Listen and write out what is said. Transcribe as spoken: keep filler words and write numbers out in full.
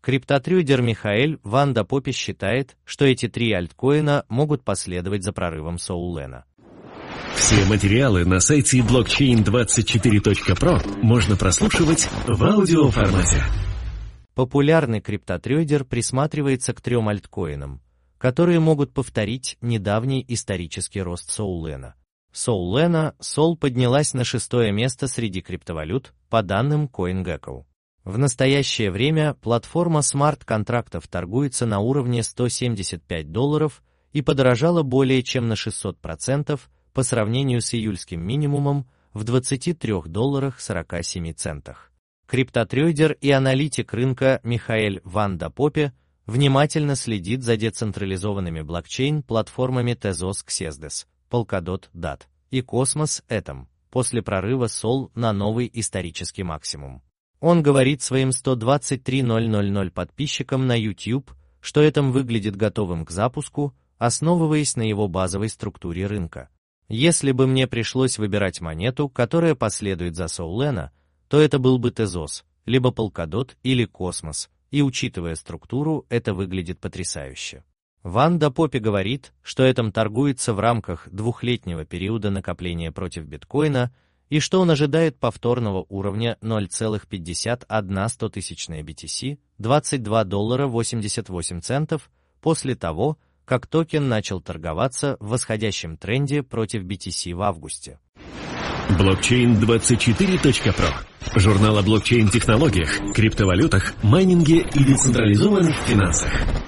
Криптотрейдер Михаэль Ван Попе считает, что эти три альткоина могут последовать за прорывом Solana. Все материалы на сайте блокчейн двадцать четыре точка про можно прослушивать в аудиоформате. Популярный криптотрейдер присматривается к трем альткоинам, которые могут повторить недавний исторический рост Solana. Solana Sol поднялась на шестое место среди криптовалют, по данным CoinGecko. В настоящее время платформа смарт-контрактов торгуется на уровне сто семьдесят пять долларов и подорожала более чем на шестьсот процентов по сравнению с июльским минимумом в двадцати трёх долларах сорока семи центах. Криптотрейдер и аналитик рынка Михаэль Ван Попе внимательно следит за децентрализованными блокчейн-платформами Tezos Xyzdes, Polkadot дат и Cosmos Atom после прорыва Sol на новый исторический максимум. Он говорит своим сто двадцать три тысячи подписчикам на YouTube, что Atom выглядит готовым к запуску, основываясь на его базовой структуре рынка. Если бы мне пришлось выбирать монету, которая последует за Solana, то это был бы Tezos, либо Polkadot или Cosmos, и учитывая структуру, это выглядит потрясающе. Ван Попе говорит, что Atom торгуется в рамках двухлетнего периода накопления против биткоина и что он ожидает повторного уровня ноль целых пятьдесят одна сотая би ти си, двадцать два доллара восемьдесят восемь центов, после того, как токен начал торговаться в восходящем тренде против би ти си в августе. блокчейн двадцать четыре точка про. Журнал о блокчейн-технологиях, криптовалютах, майнинге и децентрализованных финансах.